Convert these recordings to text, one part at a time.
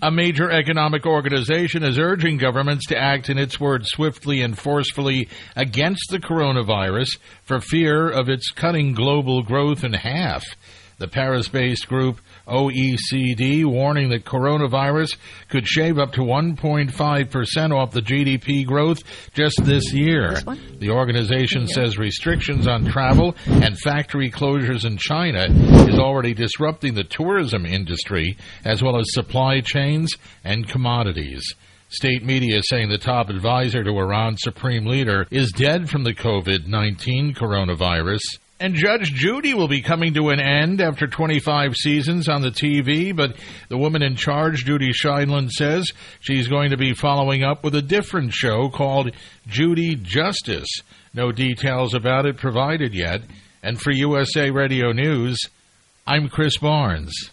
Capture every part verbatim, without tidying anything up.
A major economic organization is urging governments to act, in its words, swiftly and forcefully against the coronavirus for fear of its cutting global growth in half. The Paris-based group O E C D warning that coronavirus could shave up to one point five percent off the G D P growth just this year. The organization says restrictions on travel and factory closures in China is already disrupting the tourism industry as well as supply chains and commodities. State media saying the top advisor to Iran's supreme leader is dead from the COVID nineteen coronavirus. And Judge Judy will be coming to an end after twenty-five seasons on the T V, but the woman in charge, Judy Scheindlin, says she's going to be following up with a different show called Judy Justice. No details about it provided yet. And for U S A Radio News, I'm Chris Barnes.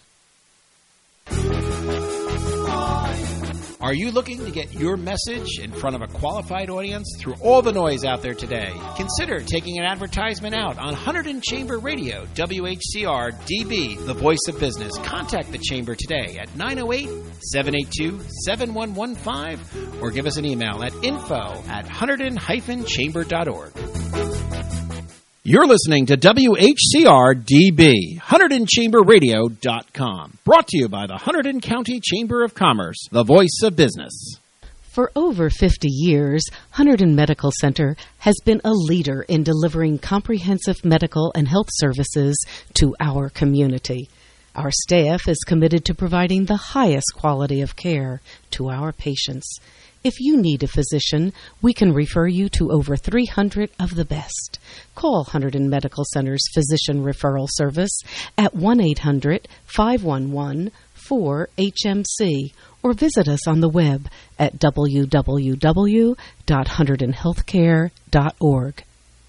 Are you looking to get your message in front of a qualified audience through all the noise out there today? Consider taking an advertisement out on Hunterdon Chamber Radio, W H C R D B, the voice of business. Contact the Chamber today at nine oh eight, seven eight two, seven one one five or give us an email at info at hunterdon dash chamber dot org. You're listening to W H C R D B, Hunterdon Chamber Radio dot com. Brought to you by the Hunterdon County Chamber of Commerce, the voice of business. For over fifty years, Hunterdon Medical Center has been a leader in delivering comprehensive medical and health services to our community. Our staff is committed to providing the highest quality of care to our patients. If you need a physician, we can refer you to over three hundred of the best. Call Hunterdon Medical Center's Physician Referral Service at one eight hundred, five one one, four H M C or visit us on the web at w w w dot hunterdon healthcare dot org.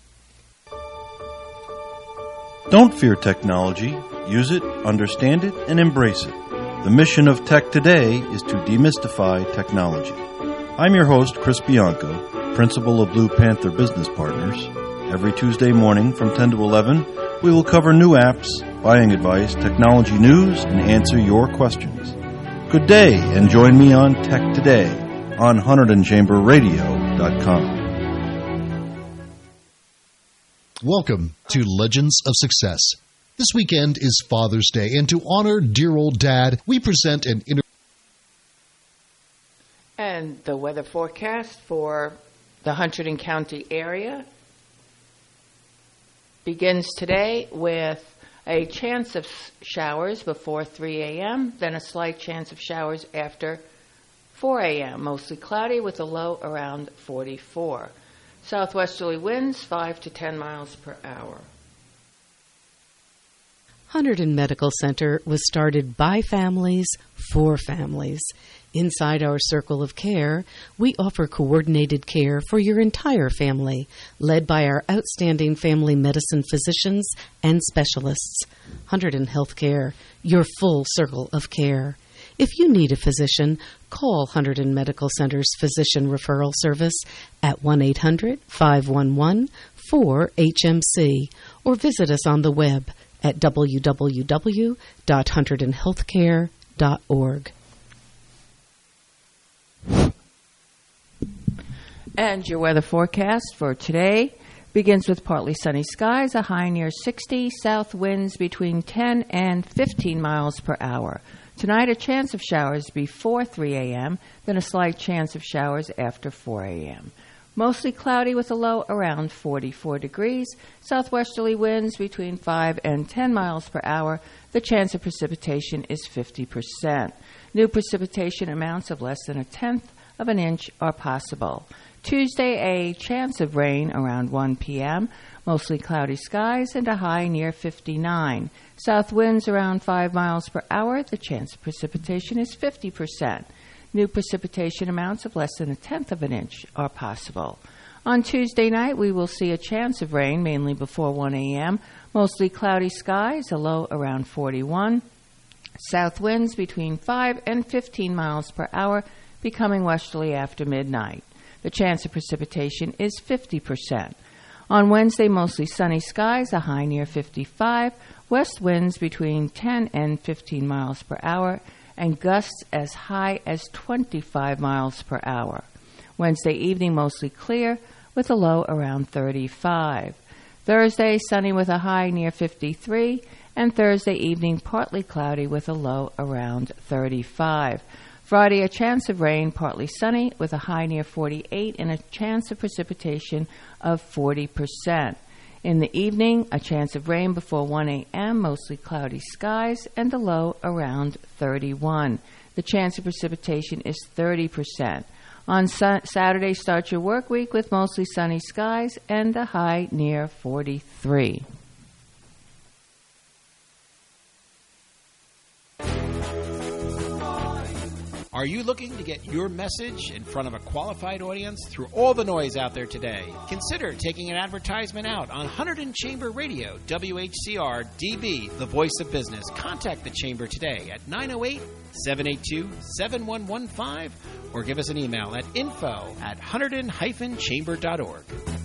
Don't fear technology. Use it, understand it, and embrace it. The mission of Tech Today is to demystify technology. I'm your host, Chris Bianco, principal of Blue Panther Business Partners. Every Tuesday morning from ten to eleven, we will cover new apps, buying advice, technology news, and answer your questions. Good day, and join me on Tech Today on Hunterdon Chamber Radio dot com. Welcome to Legends of Success. This weekend is Father's Day, and to honor dear old Dad, we present an interview. And the weather forecast for the Hunterdon County area begins today with a chance of showers before three a.m., then a slight chance of showers after four a.m., mostly cloudy with a low around forty-four. Southwesterly winds five to ten miles per hour. Hunterdon Medical Center was started by families for families. Inside our circle of care, we offer coordinated care for your entire family, led by our outstanding family medicine physicians and specialists. Hunterdon Healthcare, your full circle of care. If you need a physician, call Hunterdon Medical Center's Physician Referral Service at one eight hundred, five one one, four H M C or visit us on the web at w w w dot hunterdon healthcare dot org. And your weather forecast for today begins with partly sunny skies, a high near sixty, south winds between ten and fifteen miles per hour. Tonight, a chance of showers before three a.m., then a slight chance of showers after four a.m. Mostly cloudy with a low around forty-four degrees, southwesterly winds between five and ten miles per hour. The chance of precipitation is fifty percent. New precipitation amounts of less than a tenth of an inch are possible. Tuesday, a chance of rain around one p.m., mostly cloudy skies, and a high near fifty-nine. South winds around five miles per hour. The chance of precipitation is fifty percent. New precipitation amounts of less than a tenth of an inch are possible. On Tuesday night, we will see a chance of rain, mainly before one a.m., mostly cloudy skies, a low around forty-one. South winds between five and fifteen miles per hour, becoming westerly after midnight. The chance of precipitation is fifty percent. On Wednesday, mostly sunny skies, a high near fifty-five, west winds between ten and fifteen miles per hour, and gusts as high as twenty-five miles per hour. Wednesday evening, mostly clear, with a low around thirty-five. Thursday, sunny with a high near fifty-three, and Thursday evening, partly cloudy with a low around thirty-five. Friday, a chance of rain, partly sunny with a high near forty-eight and a chance of precipitation of forty percent. In the evening, a chance of rain before one a.m., mostly cloudy skies, and a low around thirty-one. The chance of precipitation is thirty percent. On su- Saturday, start your work week with mostly sunny skies and a high near forty-three. Are you looking to get your message in front of a qualified audience through all the noise out there today? Consider taking an advertisement out on Hunterdon Chamber Radio, W H C R D B, the voice of business. Contact the Chamber today at nine oh eight, seven eight two, seven one one five or give us an email at info at hunterdon dash chamber dot org.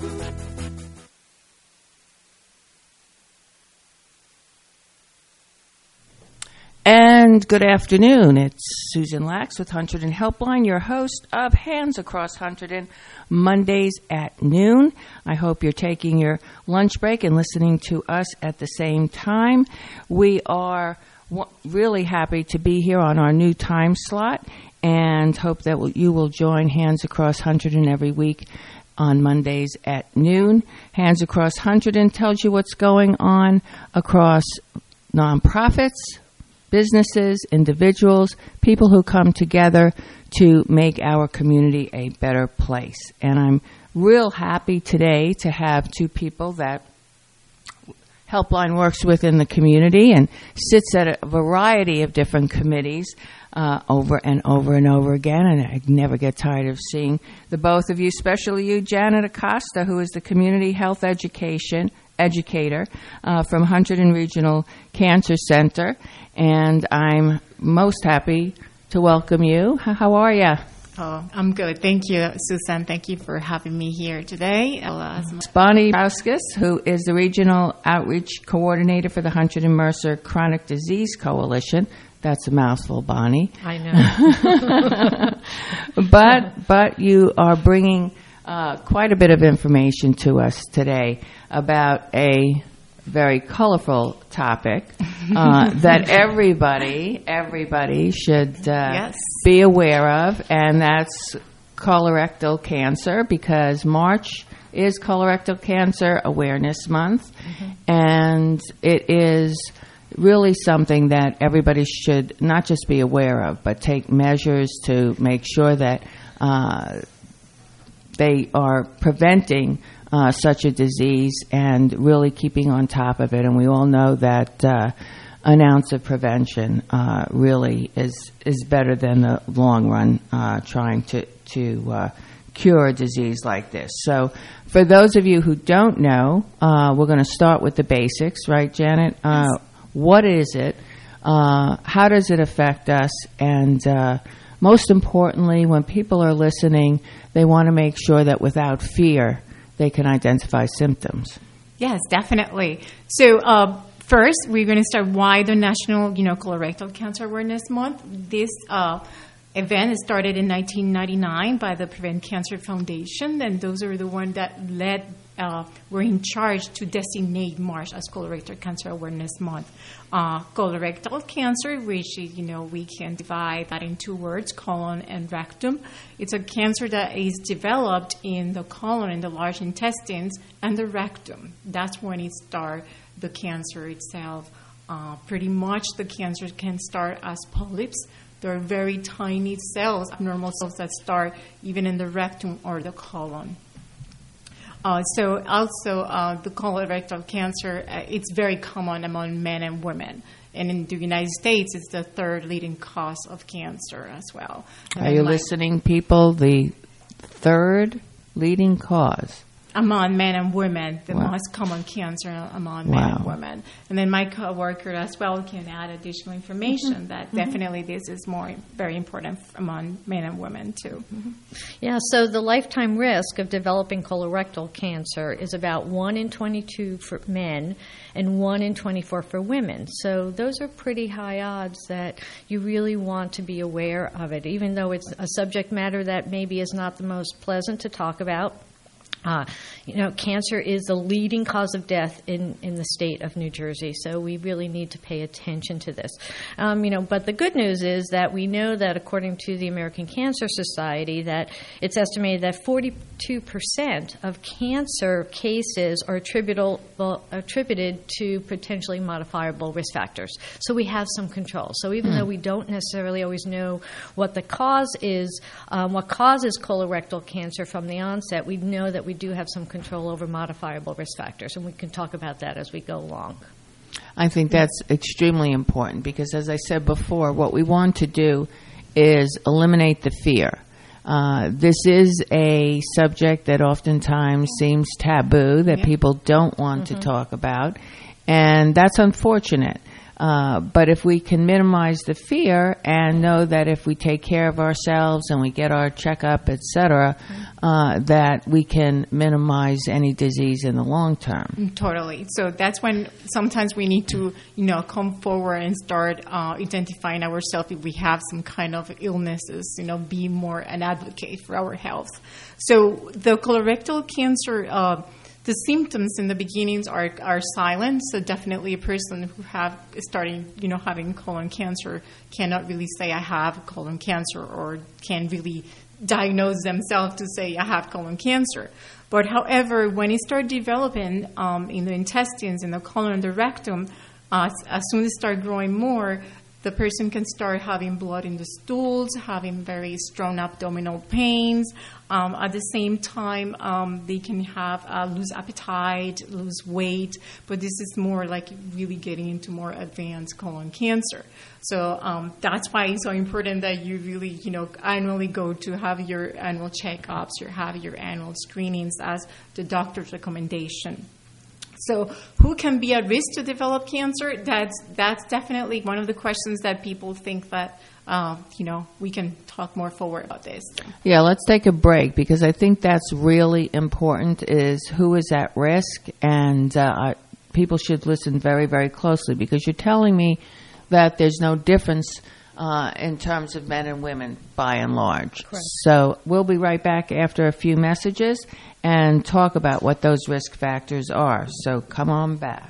And good afternoon. It's Susan Lax with Hunterdon Helpline, your host of Hands Across Hunterdon, Mondays at noon. I hope you're taking your lunch break and listening to us at the same time. We are w- really happy to be here on our new time slot and hope that w- you will join Hands Across Hunterdon every week on Mondays at noon. Hands Across Hunterdon tells you what's going on across nonprofits, businesses, individuals, people who come together to make our community a better place. And I'm real happy today to have two people that Helpline works with in the community and sits at a variety of different committees uh, over and over and over again. And I never get tired of seeing the both of you, especially you, Janet Acosta, who is the Community Health Education educator uh, from Hunterdon Regional Cancer Center. And I'm most happy to welcome you. How are you? Oh, I'm good. Thank you, Susan. Thank you for having me here today. Uh, Bonnie Prauskas, who is the Regional Outreach Coordinator for the Hunterdon Mercer Chronic Disease Coalition. That's a mouthful, Bonnie. I know. but but you are bringing uh, quite a bit of information to us today about a very colorful topic uh, that everybody, everybody should uh, yes. be aware of, and that's colorectal cancer, because March is Colorectal Cancer Awareness Month, mm-hmm. and it is really something that everybody should not just be aware of, but take measures to make sure that uh, they are preventing Uh, such a disease and really keeping on top of it. And we all know that uh, an ounce of prevention uh, really is is better than the long run uh, trying to, to uh, cure a disease like this. So for those of you who don't know, uh, we're going to start with the basics, right, Janet? Uh, yes. What is it? Uh, how does it affect us? And uh, most importantly, when people are listening, they want to make sure that without fear, they can identify symptoms. Yes, definitely. So uh, first, we're going to start why the National, you know, Colorectal Cancer Awareness Month. This uh, event started in nineteen ninety-nine by the Prevent Cancer Foundation, and those are the ones that led, uh, were in charge to designate March as Colorectal Cancer Awareness Month. Uh, colorectal cancer, which, you know, we can divide that in two words, colon and rectum. It's a cancer that is developed in the colon, in the large intestines, and the rectum. That's when it starts, the cancer itself. Uh, pretty much the cancer can start as polyps. There are very tiny cells, abnormal cells that start even in the rectum or the colon. Uh, so also uh, the colorectal cancer, uh, it's very common among men and women. And in the United States, it's the third leading cause of cancer as well. And are you my, listening, people? The third leading cause. among men and women, the Wow. most common cancer among Wow. men and women. And then my coworker as well can add additional information Mm-hmm. that definitely this is more very important among men and women too. Yeah, so the lifetime risk of developing colorectal cancer is about one in twenty-two for men and one in twenty-four for women. So those are pretty high odds that you really want to be aware of it, even though it's a subject matter that maybe is not the most pleasant to talk about. Uh, you know, cancer is the leading cause of death in, in the state of New Jersey, so we really need to pay attention to this. Um, you know, but the good news is that we know that according to the American Cancer Society, that it's estimated that forty-two percent of cancer cases are attributable attributed to potentially modifiable risk factors. So we have some control. So even Hmm. though we don't necessarily always know what the cause is, um, what causes colorectal cancer from the onset, we know that we do have some control over modifiable risk factors, and we can talk about that as we go along. I think that's extremely important because, as I said before, what we want to do is eliminate the fear. Uh, this is a subject that oftentimes seems taboo, that Yeah. people don't want to talk about, and that's unfortunate. Uh, but if we can minimize the fear and know that if we take care of ourselves and we get our checkup, et cetera, uh, that we can minimize any disease in the long term. Totally. So that's when sometimes we need to, you know, come forward and start uh, identifying ourselves if we have some kind of illnesses, you know, be more an advocate for our health. So the colorectal cancer, uh, the symptoms in the beginnings are are silent. So definitely a person who have starting, you know, having colon cancer cannot really say I have colon cancer or can really diagnose themselves to say I have colon cancer. But however, when it starts developing um, in the intestines, in the colon, and the rectum, uh, as soon as it starts growing more, the person can start having blood in the stools, having very strong abdominal pains. Um, at the same time, um, they can have uh, lose appetite, lose weight, but this is more like really getting into more advanced colon cancer. So um, that's why it's so important that you really, you know, annually go to have your annual checkups, or have your annual screenings as the doctor's recommendation. So who can be at risk to develop cancer? That's that's definitely one of the questions that people think that, uh, you know, we can talk more forward about this. Yeah, let's take a break because I think that's really important is who is at risk, and uh, I, people should listen very, very closely because you're telling me that there's no difference uh, in terms of men and women by and large. Correct. So we'll be right back after a few messages and talk about what those risk factors are. So come on back.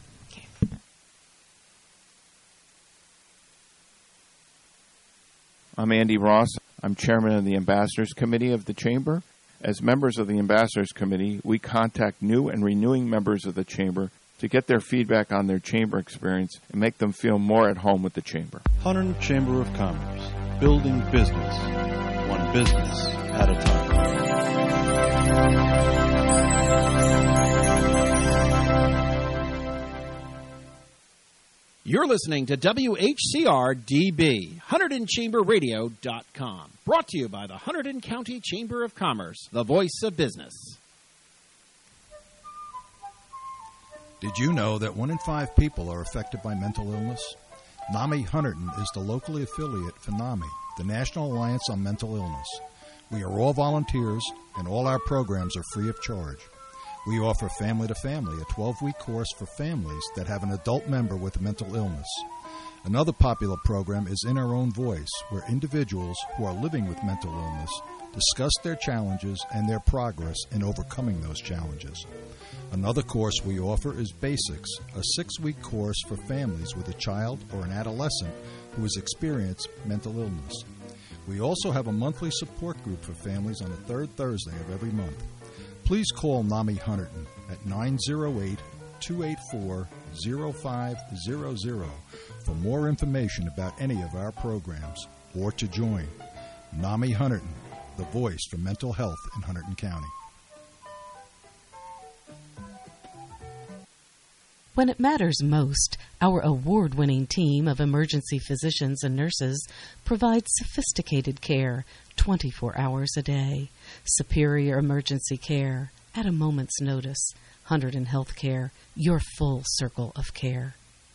I'm Andy Ross. I'm chairman of the Ambassadors Committee of the Chamber. As members of the Ambassadors Committee, we contact new and renewing members of the Chamber to get their feedback on their Chamber experience and make them feel more at home with the Chamber. Hunterdon Chamber of Commerce, building business, one business at a time. You're listening to W H C R D B, Hunterdon Chamber Radio dot com. Brought to you by the Hunterdon County Chamber of Commerce, the voice of business. Did you know that one in five people are affected by mental illness? NAMI Hunterdon is the locally affiliate for NAMI, the National Alliance on Mental Illness. We are all volunteers, and all our programs are free of charge. We offer Family to Family, a twelve-week course for families that have an adult member with mental illness. Another popular program is In Our Own Voice, where individuals who are living with mental illness discuss their challenges and their progress in overcoming those challenges. Another course we offer is Basics, a six-week course for families with a child or an adolescent who has experienced mental illness. We also have a monthly support group for families on the third Thursday of every month. Please call NAMI Hunterdon at nine oh eight, two eight four, oh five hundred for more information about any of our programs or to join. NAMI Hunterdon, the voice for mental health in Hunterdon County. When it matters most, our award-winning team of emergency physicians and nurses provides sophisticated care twenty-four hours a day. Superior emergency care at a moment's notice. Hunterdon Healthcare, your full circle of care.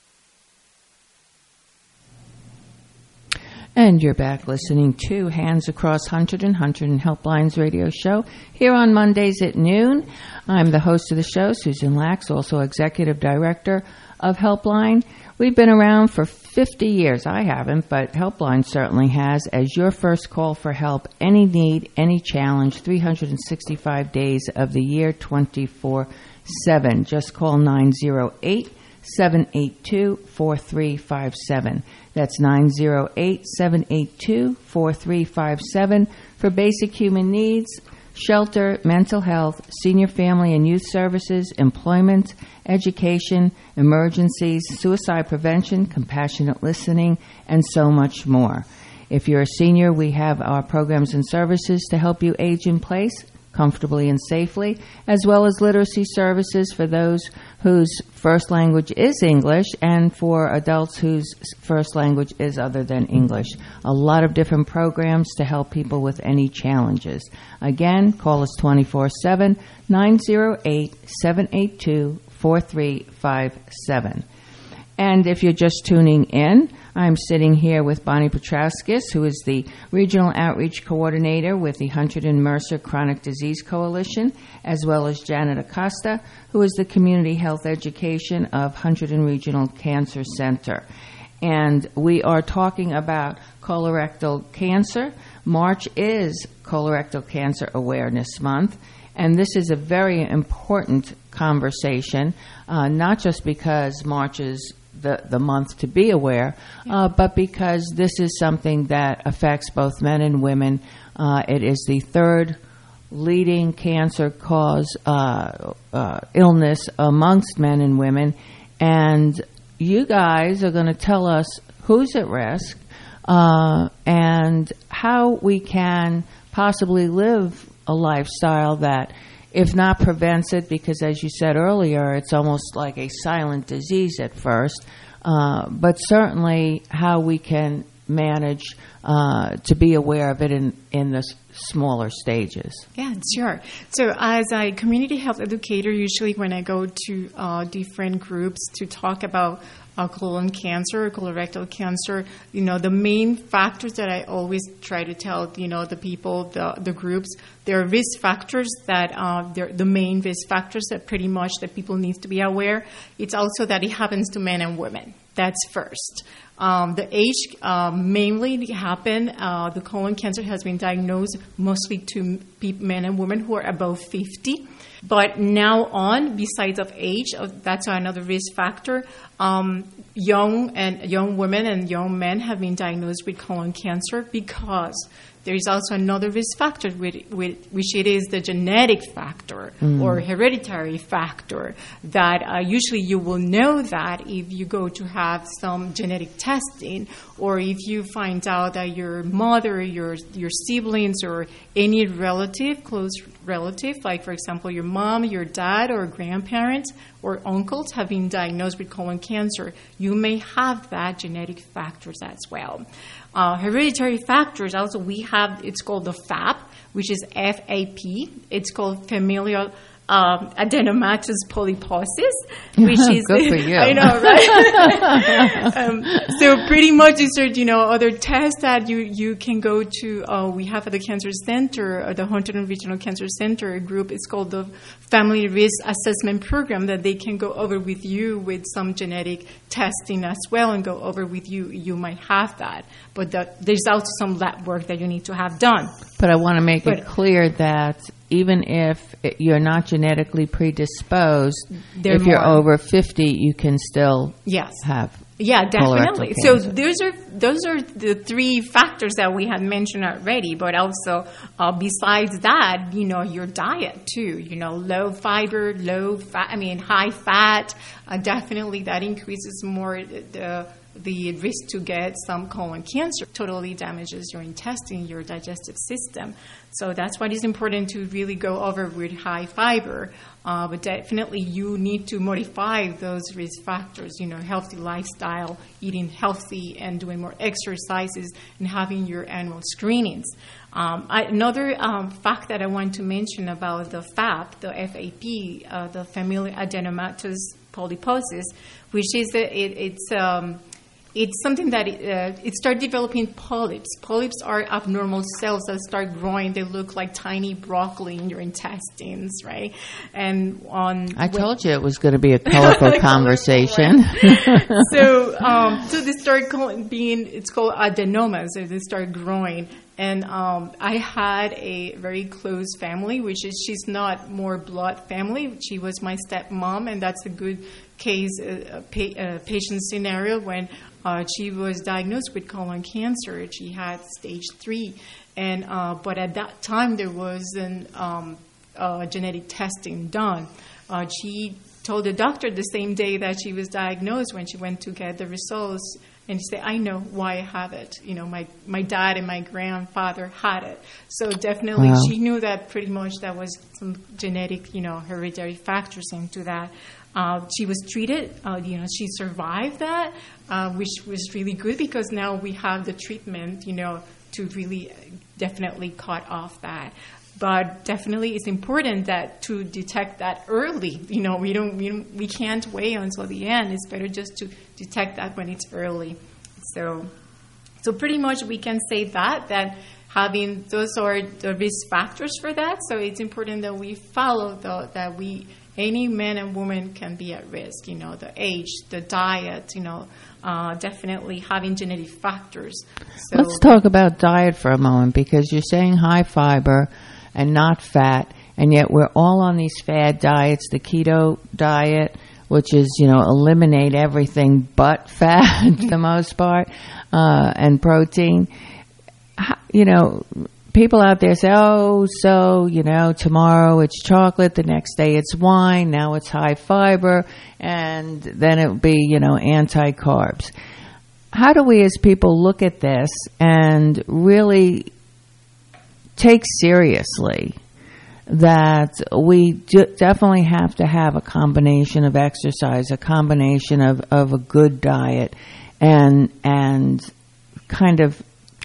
And you're back listening to Hands Across Hunterdon, Hunterdon Helplines radio show, here on Mondays at noon. I'm the host of the show, Susan Lax, also executive director of Helpline. We've been around for fifty years. I haven't, but Helpline certainly has, as your first call for help, any need, any challenge, three hundred sixty-five days of the year, twenty-four seven. Just call nine zero eight, seven eight two, four three five seven. That's nine zero eight, seven eight two, four three five seven for basic human needs, shelter, mental health, senior family and youth services, employment, education, emergencies, suicide prevention, compassionate listening, and so much more. If you're a senior, we have our programs and services to help you age in place comfortably and safely, as well as literacy services for those whose first language is English and for adults whose first language is other than English. A lot of different programs to help people with any challenges. Again, call us twenty-four seven, nine zero eight, seven eight two, four three five seven. And if you're just tuning in, I'm sitting here with Bonnie Petrowskis, who is the Regional Outreach Coordinator with the Hunterdon Mercer Chronic Disease Coalition, as well as Janet Acosta, who is the Community Health Education of Hunterdon Regional Cancer Center. And we are talking about colorectal cancer. March is Colorectal Cancer Awareness Month, and this is a very important conversation, uh, not just because March is The, the month to be aware, uh, but because this is something that affects both men and women. Uh, it is the third leading cancer cause uh, uh, illness amongst men and women, and you guys are going to tell us who's at risk uh, and how we can possibly live a lifestyle that, if not prevents it, because as you said earlier, it's almost like a silent disease at first, uh, but certainly how we can manage uh, to be aware of it in, in the s- smaller stages. Yeah, sure. So as a community health educator, usually when I go to uh, different groups to talk about uh, colon cancer or colorectal cancer, you know, the main factors that I always try to tell, you know, the people, the, the groups, there are risk factors that uh, they're the main risk factors that pretty much that people need to be aware. It's also that it happens to men and women. That's first. Um, the age uh, mainly happen, uh, the colon cancer has been diagnosed mostly to men and women who are above fifty. But now on, besides of age, uh, that's another risk factor. Um, young and young women and young men have been diagnosed with colon cancer because there is also another risk factor, with, with, which it is the genetic factor mm. or hereditary factor that uh, usually you will know that if you go to have some genetic testing, or if you find out that your mother, your your siblings, or any relative, close relative, like for example your mom, your dad, or grandparents, or uncles have been diagnosed with colon cancer, you may have that genetic factors as well. Uh, hereditary factors, also we have, it's called the F A P, which is F A P. It's called familial um, adenomatous polyposis, which is, good for you. I know, right? um, so pretty much these are, you know, other tests that you, you can go to. Uh, we have at the Cancer Center, uh, the Hunterdon Regional Cancer Center group. It's called the Family Risk Assessment Program that they can go over with you with some genetic testing as well and go over with you. You might have that. But the, there's also some lab work that you need to have done. But I want to make but, it clear that even if it, you're not genetically predisposed, if you're more. over fifty, you can still yes. have Yeah, definitely. colorectal So cancer. those are those are the three factors that we had mentioned already. But also, uh, besides that, you know, your diet too. You know, low fiber, low fat. I mean, high fat. Uh, definitely, that increases more the the risk to get some colon cancer. Totally damages your intestine, your digestive system. So that's why it's important to really go over with high fiber. Uh, but definitely you need to modify those risk factors, you know, healthy lifestyle, eating healthy and doing more exercises and having your annual screenings. Um, I, another um, fact that I want to mention about the F A P, the F A P, uh, the familial adenomatous polyposis, which is a, it, it's um, it's something that it, uh, it starts developing polyps. Polyps are abnormal cells that start growing. They look like tiny broccoli in your intestines, right? And on I told you it was going to be a colorful conversation. so, um, so they start being, it's called adenomas. So they start growing. And um, I had a very close family, which is she's not more blood family. She was my stepmom, and that's a good case, uh, pa- uh, patient scenario when uh, she was diagnosed with colon cancer. She had stage three, and uh, but at that time there wasn't um, uh, genetic testing done. Uh, she told the doctor the same day that she was diagnosed when she went to get the results. And she said, I know why I have it. You know, my, my dad and my grandfather had it. So definitely Wow. she knew that pretty much that was some genetic, you know, hereditary factors into that. Uh, she was treated, uh, you know, she survived that, uh, which was really good because now we have the treatment, you know, to really definitely cut off that. But definitely it's important that to detect that early. You know, we don't, we don't, we can't wait until the end. It's better just to detect that when it's early. So, so pretty much we can say that, that having, those are the risk factors for that. So it's important that we follow the, that we, any man and woman can be at risk, you know, the age, the diet, you know, uh, definitely having genetic factors. So, let's talk about diet for a moment, because you're saying high fiber and not fat, and yet we're all on these fad diets, the keto diet, which is, you know, eliminate everything but fat for the most part, uh, and protein. How, you know, people out there say, oh, so, you know, tomorrow it's chocolate, the next day it's wine, now it's high fiber, and then it would be, you know, anti-carbs. How do we as people look at this and really take seriously that we do definitely have to have a combination of exercise, a combination of, of a good diet, and and kind of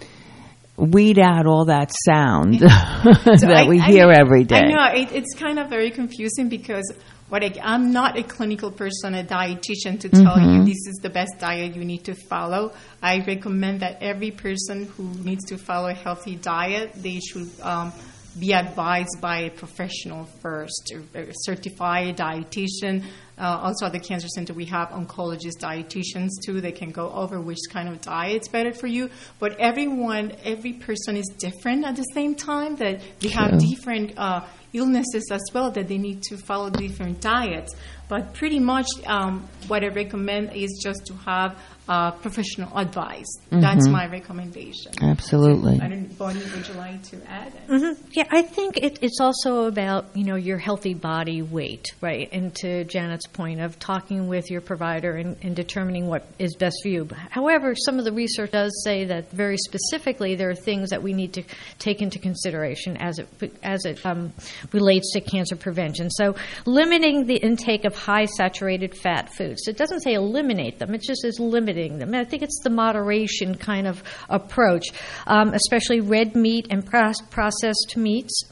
weed out all that sound that so I, we I, hear every day? I know, it, it's kind of very confusing because what I, I'm not a clinical person, a dietitian, to tell Mm-hmm. you this is the best diet you need to follow. I recommend that every person who needs to follow a healthy diet, they should um, be advised by a professional first, a certified dietitian. Uh, also at the Cancer Center, we have oncologist dietitians too. They can go over which kind of diet's better for you. But everyone, every person is different at the same time, that they have different uh, illnesses as well, that they need to follow different diets. But pretty much um, what I recommend is just to have uh, professional advice. Mm-hmm. That's my recommendation. Absolutely. So, I don't, Bonnie, would you like to add? Mm-hmm. Yeah, I think it, it's also about, you know, your healthy body weight, right? And to Janet's point of talking with your provider and, and determining what is best for you. However, some of the research does say that very specifically there are things that we need to take into consideration as it as it um, relates to cancer prevention. So limiting the intake of high saturated fat foods. It doesn't say eliminate them. It just is limiting them. I think it's the moderation kind of approach, um, especially red meat and processed meats.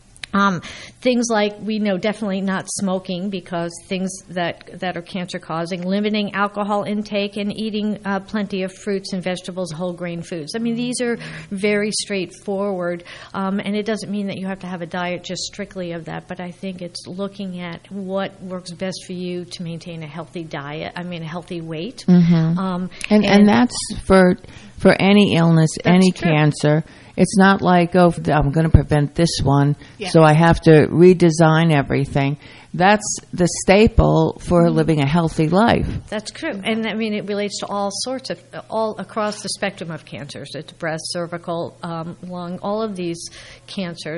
Um, things like, we know definitely not smoking, because things that that are cancer causing, limiting alcohol intake, and eating uh, plenty of fruits and vegetables, whole grain foods. I mean, these are very straightforward, um, and it doesn't mean that you have to have a diet just strictly of that, but I think it's looking at what works best for you to maintain a healthy diet, I mean a healthy weight. Mm-hmm. Um, and, and and that's for for any illness, any true. cancer. It's not like, oh, I'm going to prevent this one, yeah. so I have to redesign everything. That's the staple for mm-hmm. living a healthy life. That's true. And, I mean, it relates to all sorts of, all across the spectrum of cancers. It's breast, cervical, um, lung, all of these cancers.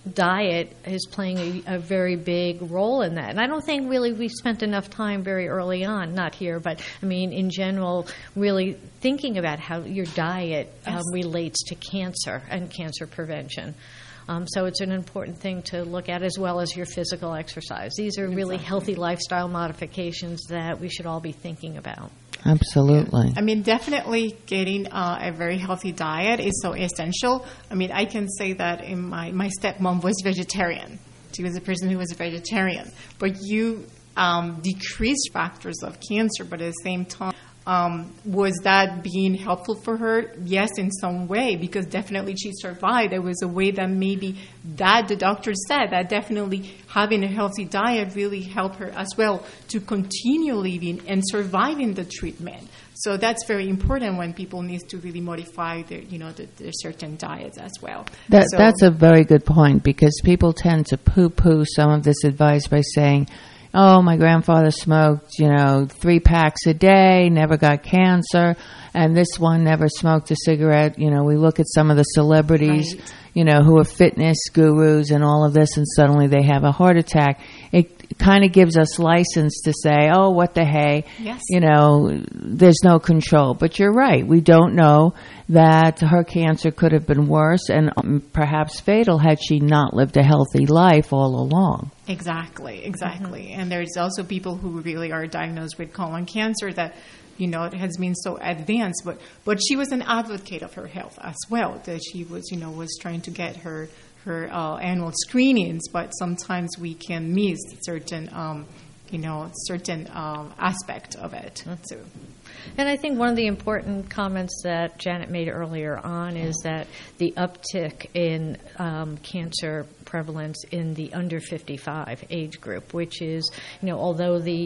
diet is playing a, a very big role in that. And I don't think really we spent enough time very early on, not here, but I mean in general, really thinking about how your diet um, relates to cancer and cancer prevention. Um, so it's an important thing to look at, as well as your physical exercise. These are really exactly. healthy lifestyle modifications that we should all be thinking about. Absolutely. Yeah. I mean, definitely getting uh, a very healthy diet is so essential. I mean, I can say that in my, my stepmom was vegetarian. She was a person who was a vegetarian. But you um, decrease factors of cancer, but at the same time, um, was that being helpful for her? Yes, in some way, because definitely she survived. There was a way that maybe that the doctor said that definitely having a healthy diet really helped her as well to continue living and surviving the treatment. So that's very important when people need to really modify their, you know, the, their certain diets as well. That, so, that's a very good point, because people tend to poo-poo some of this advice by saying, oh, my grandfather smoked, you know, three packs a day, never got cancer, and this one never smoked a cigarette. You know, we look at some of the celebrities, right. you know, who are fitness gurus and all of this, and suddenly they have a heart attack. It kind of gives us license to say, oh, what the hey, yes. you know, there's no control. But you're right. We don't know that her cancer could have been worse and um, perhaps fatal had she not lived a healthy life all along. Exactly, exactly. Mm-hmm. And there's also people who really are diagnosed with colon cancer that, you know, it has been so advanced. But but she was an advocate of her health as well, that she was, you know, was trying to get her her uh, annual screenings, but sometimes we can miss certain, um, you know, certain um, aspect of it. Mm-hmm. So. And I think one of the important comments that Janet made earlier on is that the uptick in um, cancer prevalence in the under fifty-five age group, which is, you know, although the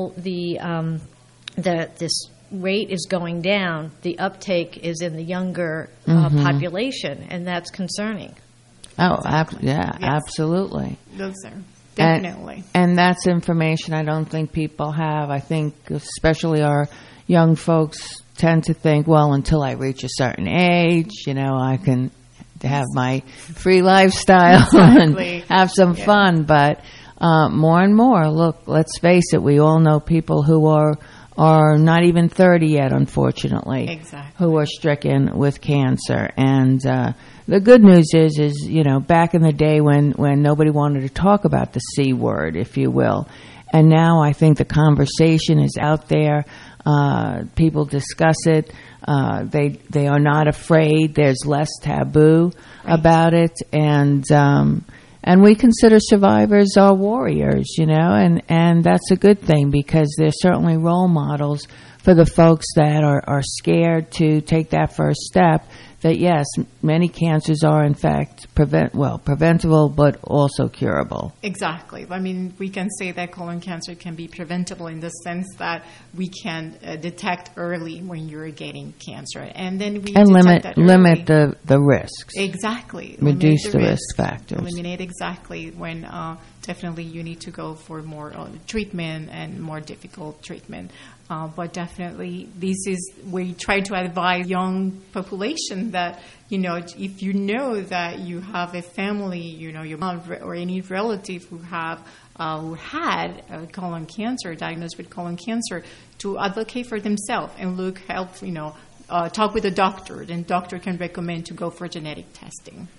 the um, the this rate is going down, the uptake is in the younger uh, mm-hmm. population, and that's concerning. Oh, ab- yeah, yes. absolutely. Those are definitely. And, and that's information I don't think people have. I think especially our young folks tend to think, well, until I reach a certain age, you know, I can have my free lifestyle exactly. and have some yeah. fun. But uh, more and more, look, let's face it, we all know people who are are not even thirty yet, unfortunately, exactly. who are stricken with cancer. And uh, the good news is, is, you know, back in the day when, when nobody wanted to talk about the C word, if you will, and now I think the conversation is out there. Uh, people discuss it. Uh, they they are not afraid. There's less taboo right. about it, and um, and we consider survivors our warriors, you know, and, and that's a good thing, because they're certainly role models for the folks that are, are scared to take that first step. That yes, many cancers are in fact prevent well preventable, but also curable. Exactly. I mean, we can say that colon cancer can be preventable in the sense that we can uh, detect early when you're getting cancer, and then we and detect limit that early. limit the the risks. Exactly. Reduce the, the risk, risk factors. Eliminate exactly when uh, definitely you need to go for more uh, treatment and more difficult treatment. Uh, but definitely, this is we try to advise young population that, you know, if you know that you have a family, you know, your mom or any relative who have uh, who had uh, colon cancer, diagnosed with colon cancer, to advocate for themselves and look help, you know, uh, talk with a doctor. Then doctor can recommend to go for genetic testing.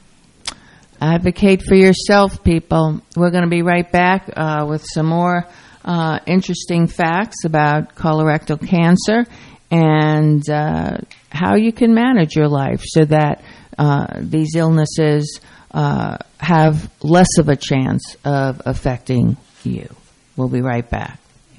Advocate for yourself, people. We're going to be right back uh, with some more Uh, interesting facts about colorectal cancer and uh, how you can manage your life so that uh, these illnesses uh, have less of a chance of affecting you. We'll be right back.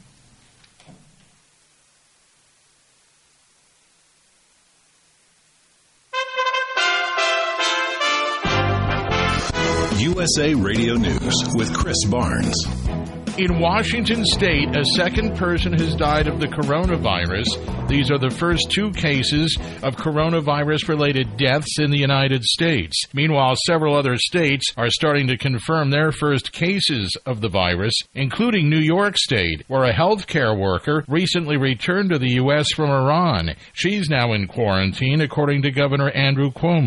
U S A Radio News with Chris Barnes. In Washington State, a second person has died of the coronavirus. These are the first two cases of coronavirus-related deaths in the United States. Meanwhile, several other states are starting to confirm their first cases of the virus, including New York State, where a healthcare worker recently returned to the U S from Iran. She's now in quarantine, according to Governor Andrew Cuomo.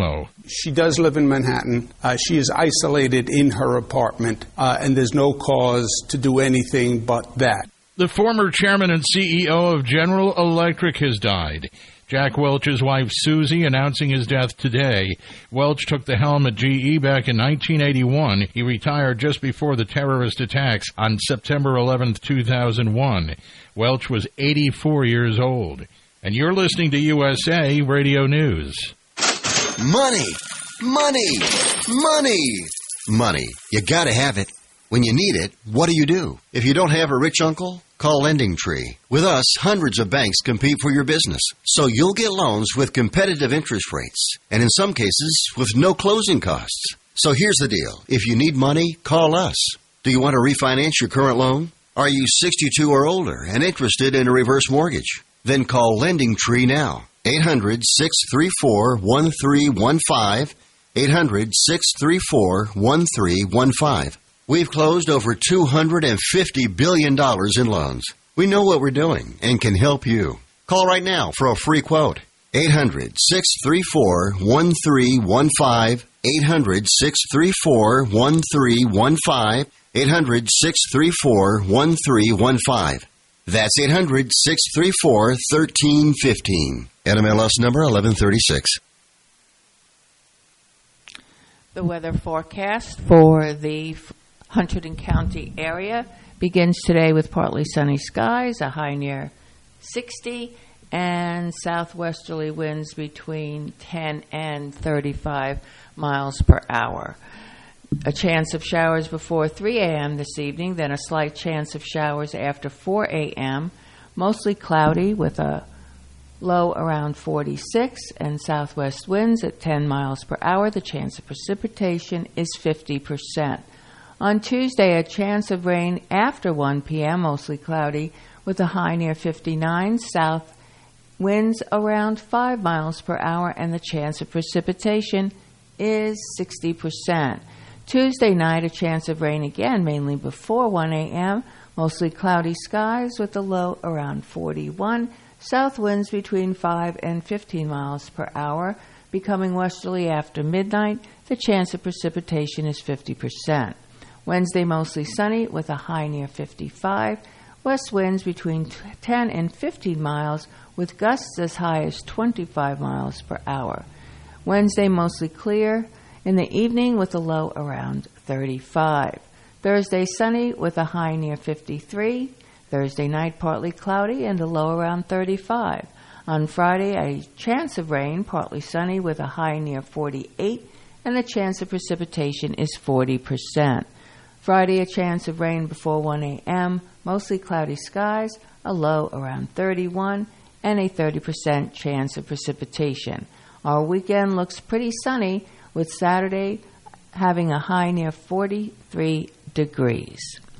She does live in Manhattan. Uh, she is isolated in her apartment, uh, and there's no cause to do anything but that. The former chairman and C E O of General Electric has died. Jack Welch's wife, Susie, announcing his death today. Welch took the helm at G E back in nineteen eighty-one. He retired just before the terrorist attacks on September eleventh, two thousand one. Welch was eighty-four years old. And you're listening to U S A Radio News. Money, money, money, money. You gotta have it. When you need it, what do you do? If you don't have a rich uncle, call LendingTree. With us, hundreds of banks compete for your business, so you'll get loans with competitive interest rates, and in some cases, with no closing costs. So here's the deal. If you need money, call us. Do you want to refinance your current loan? Are you sixty-two or older and interested in a reverse mortgage? Then call LendingTree now. eight hundred, six three four, one three one five. eight hundred, six three four, one three one five. We've closed over two hundred fifty billion dollars in loans. We know what we're doing and can help you. Call right now for a free quote. eight hundred, six three four, one three one five. eight hundred, six three four, one three one five. eight hundred, six three four, one three one five. That's eight hundred, six three four, one three one five. N M L S number eleven thirty-six. The weather forecast for the Hunterdon County area begins today with partly sunny skies, a high near sixty, and southwesterly winds between ten and thirty-five miles per hour. A chance of showers before three a.m. this evening, then a slight chance of showers after four a.m., mostly cloudy with a low around forty-six, and southwest winds at ten miles per hour. The chance of precipitation is fifty percent. On Tuesday, a chance of rain after one p.m., mostly cloudy, with a high near fifty-nine, south winds around five miles per hour, and the chance of precipitation is sixty percent. Tuesday night, a chance of rain again, mainly before one a.m., mostly cloudy skies with a low around forty-one, south winds between five and fifteen miles per hour, becoming westerly after midnight. The chance of precipitation is fifty percent. Wednesday, mostly sunny with a high near fifty-five. West winds between ten and fifteen miles with gusts as high as twenty-five miles per hour. Wednesday, mostly clear in the evening with a low around thirty-five. Thursday, sunny with a high near fifty-three. Thursday night, partly cloudy and a low around thirty-five. On Friday, a chance of rain, partly sunny with a high near forty-eight, and the chance of precipitation is forty percent. Friday, a chance of rain before one a.m., mostly cloudy skies, a low around thirty-one, and a thirty percent chance of precipitation. Our weekend looks pretty sunny, with Saturday having a high near forty-three degrees.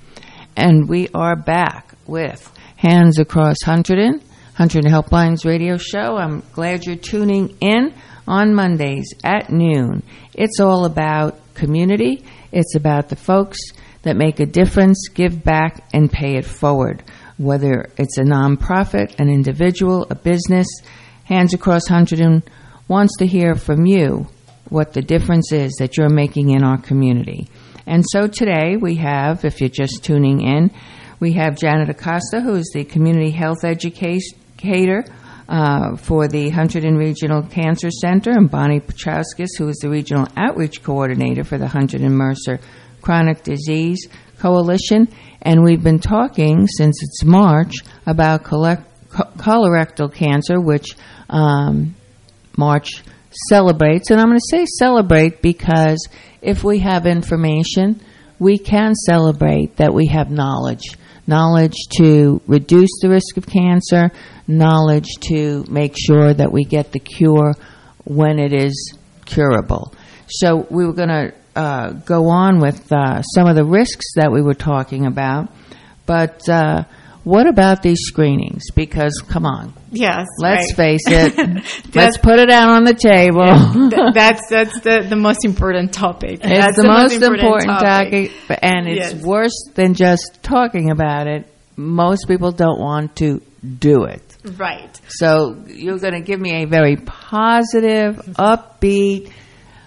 And we are back with Hands Across Hunterdon, Hunterdon Helplines radio show. I'm glad you're tuning in on Mondays at noon. It's all about community. It's about the folks that make a difference, give back, and pay it forward. Whether it's a nonprofit, an individual, a business, Hands Across Hunterdon wants to hear from you what the difference is that you're making in our community. And so today we have, if you're just tuning in, we have Janet Acosta, who is the community health educator uh, for the Hunterdon Regional Cancer Center, and Bonnie Petrauskas, who is the regional outreach coordinator for the Hunterdon Mercer Chronic Disease Coalition. And we've been talking since it's March about collect, co- colorectal cancer, which um, March celebrates. And I'm going to say celebrate because if we have information, we can celebrate that we have knowledge. Knowledge to reduce the risk of cancer, knowledge to make sure that we get the cure when it is curable. So we were going to uh, go on with uh, some of the risks that we were talking about, but uh, what about these screenings? Because, come on. Yes, let's right. face it. Let's put it out on the table. Yeah, that's that's the, the most important topic. It's that's the, the most, most important, important topic. topic, and it's yes. worse than just talking about it. Most people don't want to do it. Right. So you're going to give me a very positive, upbeat,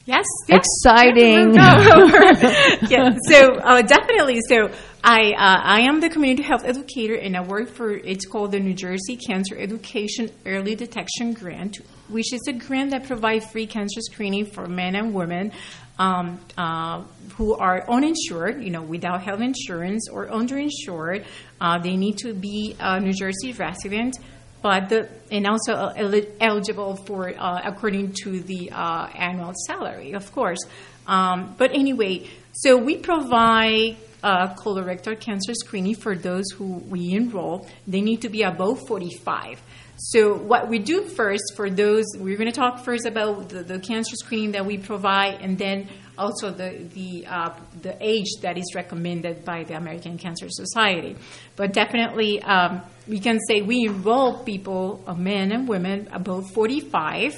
Yes. Yeah. Exciting. Yeah. So uh, definitely. So I uh, I am the community health educator, and I work for, it's called the New Jersey Cancer Education Early Detection Grant, which is a grant that provides free cancer screening for men and women um, uh, who are uninsured, you know, without health insurance or underinsured. Uh, they need to be a New Jersey resident. But the, and also uh, eligible for uh, according to the uh, annual salary, of course. Um, but anyway, so we provide uh, colorectal cancer screening for those who we enroll. They need to be above forty-five. So what we do first for those, we're going to talk first about the, the cancer screening that we provide, and then also the the uh, the age that is recommended by the American Cancer Society. But definitely, um, we can say we enroll people, uh, men and women, above forty-five.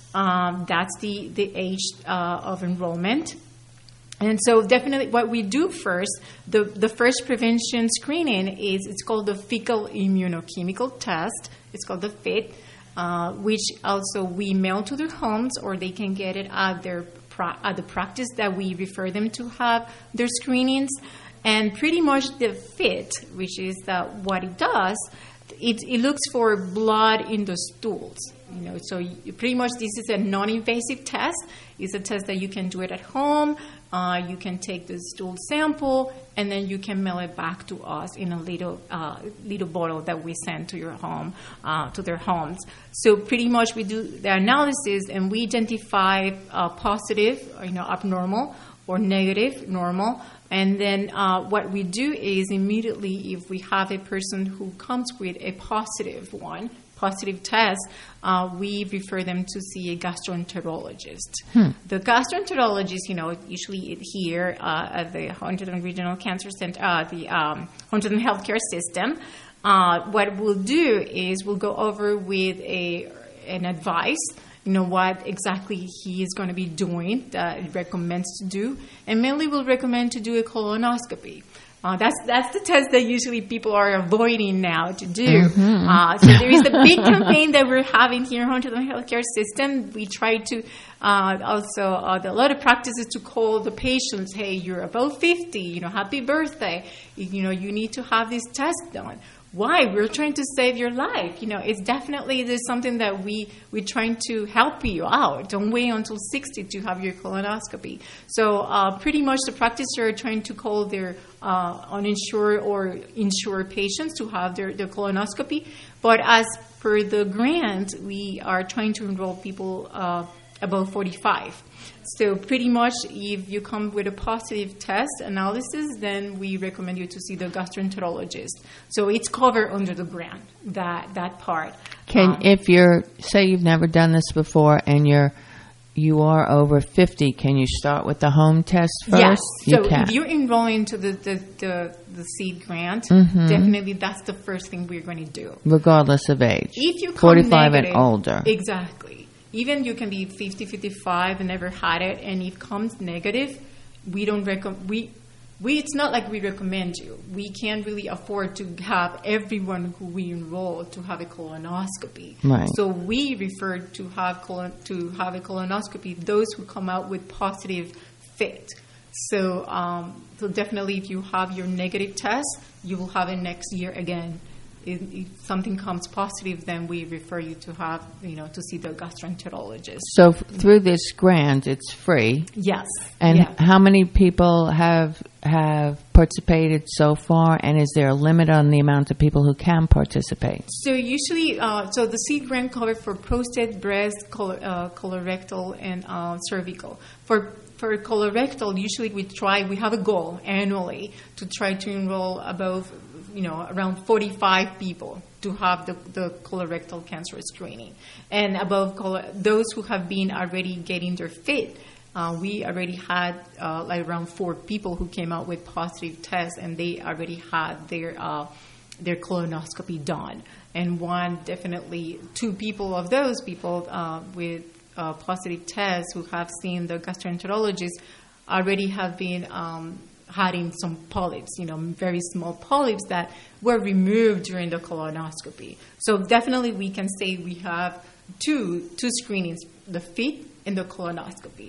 Um, that's the the age uh, of enrollment. And so definitely what we do first, the, the first prevention screening is, it's called the fecal immunochemical test. It's called the F I T, uh, which also we mail to their homes, or they can get it at their at the practice that we refer them to have their screenings. And pretty much the F I T, which is the, what it does, it, it looks for blood in the stools. You know, so you, pretty much this is a non-invasive test. It's a test that you can do it at home. Uh, you can take the stool sample, and then you can mail it back to us in a little uh, little bottle that we send to your home, uh, to their homes. So pretty much we do the analysis, and we identify uh, positive, you know, abnormal, or negative, normal. And then uh, what we do is immediately, if we have a person who comes with a positive one, positive test, uh, we refer them to see a gastroenterologist. Hmm. The gastroenterologist, you know, usually here uh, at the Huntington Regional Cancer Center, uh, the um, Huntington Healthcare System, uh, what we'll do is we'll go over with a an advice, you know, what exactly he is going to be doing, that it recommends to do, and mainly we'll recommend to do a colonoscopy. Uh, that's that's the test that usually people are avoiding now to do. Mm-hmm. Uh, so there is a big campaign that we're having here in Huntington Healthcare System. We try to uh, also, uh, a lot of practices to call the patients, hey, you're above fifty, you know, happy birthday. You, you know, you need to have this test done. Why? We're trying to save your life. You know, it's definitely, there's something that we, we're trying to help you out. Don't wait until sixty to have your colonoscopy. So uh, pretty much the practitioners are trying to call their uh, uninsured or insured patients to have their, their colonoscopy. But as per the grant, we are trying to enroll people uh, above forty-five. So pretty much if you come with a positive test analysis, then we recommend you to see the gastroenterologist. So it's covered under the grant, that that part. Can um, if you're, say you've never done this before and you're you are over fifty, can you start with the home test first? Yes. You so can. If you're enrolling to the, the, the, the SEED grant, mm-hmm. definitely that's the first thing we're going to do. Regardless of age. If you come forty-five negative, and older. Exactly. Even you can be fifty, fifty-five and never had it, and if it comes negative, we don't recommend, we, we, it's not like we recommend you. We can't really afford to have everyone who we enroll to have a colonoscopy. Right. So we refer to have colon, to have a colonoscopy those who come out with positive F I T. So, um, so definitely if you have your negative test, you will have it next year again. If, if something comes positive, then we refer you to have, you know, to see the gastroenterologist. So f- through this grant, it's free. Yes. And yeah. how many people have have participated so far? And is there a limit on the amount of people who can participate? So usually, uh, so the SEED grant covers for prostate, breast, col- uh, colorectal, and uh, cervical. For For colorectal, usually we try, we have a goal annually to try to enroll above, you know, around forty-five people to have the, the colorectal cancer screening. And above colo- those who have been already getting their F I T, uh, we already had uh, like around four people who came out with positive tests, and they already had their uh, their colonoscopy done. And one, definitely two people of those people uh, with Uh, positive tests who have seen the gastroenterologist already have been um, having some polyps, you know, very small polyps that were removed during the colonoscopy. So definitely we can say we have two two screenings, the F I T and the colonoscopy.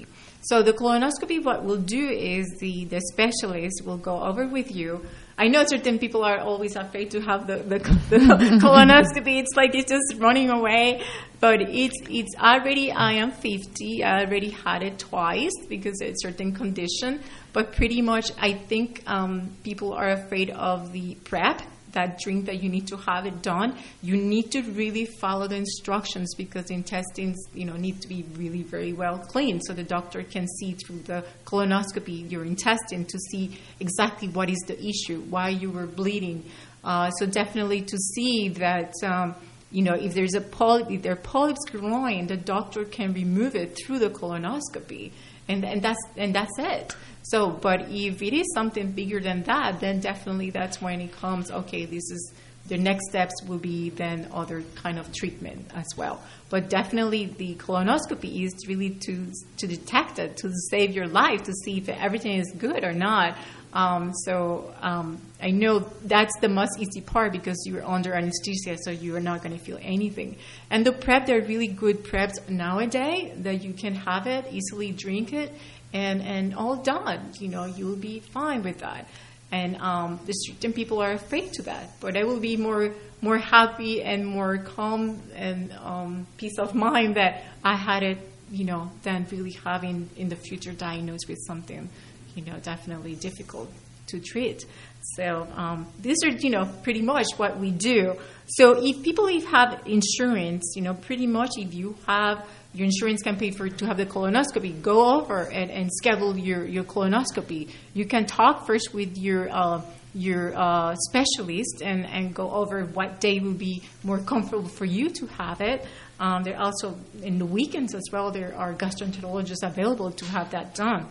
So the colonoscopy, what we'll do is the, the specialist will go over with you. I know certain people are always afraid to have the, the, the colonoscopy. It's like it's just running away. But it's it's already, I am fifty. I already had it twice because it's a certain condition. But pretty much I think um, people are afraid of the prep, that drink that you need to have it done. You need to really follow the instructions because the intestines, you know, need to be really very well cleaned so the doctor can see through the colonoscopy your intestine to see exactly what is the issue, why you were bleeding. Uh, so definitely to see that, um, you know, if there's a polyp, if there are polyps growing, the doctor can remove it through the colonoscopy, and and that's and that's it. So, but if it is something bigger than that, then definitely that's when it comes, okay, this is, the next steps will be then other kind of treatment as well. But definitely the colonoscopy is really to to detect it, to save your life, to see if everything is good or not. Um, so um, I know that's the most easy part because you're under anesthesia, so you are not going to feel anything. And the prep, there are really good preps nowadays that you can have it, easily drink it, and, and all done. You know, you'll be fine with that. And um, the certain people are afraid to that, but I will be more more happy and more calm and um, peace of mind that I had it, you know, than really having in the future diagnosed with something, you know, definitely difficult to treat. So um, these are, you know, pretty much what we do. So if people have insurance, you know, pretty much if you have your insurance can pay for to have the colonoscopy, go over and, and schedule your, your colonoscopy. You can talk first with your uh, your uh, specialist and, and go over what day will be more comfortable for you to have it. Um, there are also, in the weekends as well, there are gastroenterologists available to have that done.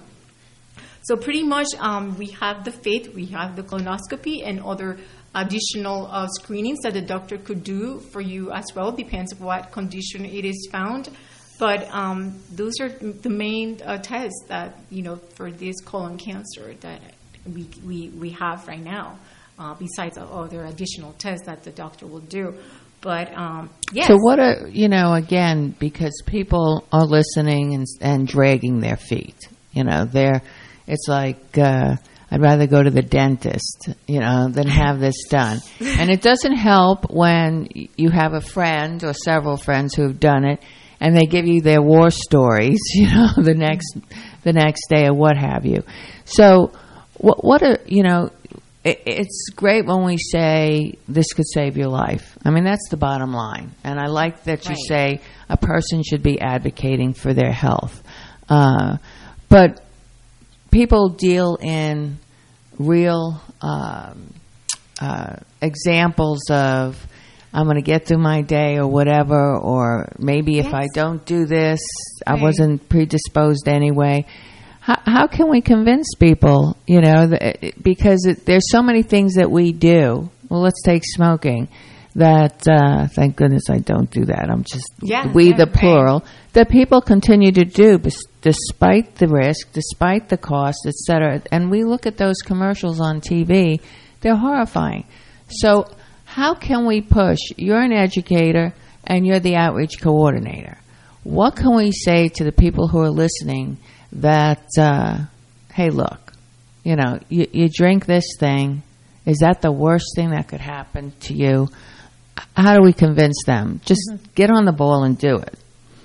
So pretty much um, we have the F I T, we have the colonoscopy and other additional uh, screenings that the doctor could do for you as well, depends on what condition it is found. But um, those are the main uh, tests that, you know, for this colon cancer that we we, we have right now, uh, besides other additional tests that the doctor will do. But, um, yes. So what a, you know, again, because people are listening and, and dragging their feet. You know, they're, it's like, uh, I'd rather go to the dentist, you know, than have this done. And it doesn't help when you have a friend or several friends who have done it, and they give you their war stories, you know, the next the next day or what have you. So, what what a you know, it, it's great when we say this could save your life. I mean, that's the bottom line. And I like that you Right. say a person should be advocating for their health. Uh, but people deal in real um, uh, examples of, I'm going to get through my day or whatever, or maybe if Yes. I don't do this, I Right. wasn't predisposed anyway. How, how can we convince people, you know, that, because it, there's so many things that we do. Well, let's take smoking. That, uh, thank goodness I don't do that. I'm just, Yeah, we yeah, the right. plural, that people continue to do bes- despite the risk, despite the cost, et cetera. And we look at those commercials on T V, they're horrifying. So how can we push? You're an educator and you're the outreach coordinator. What can we say to the people who are listening that, uh, hey, look, you know, you, you drink this thing. Is that the worst thing that could happen to you? How do we convince them? Just Mm-hmm. get on the ball and do it.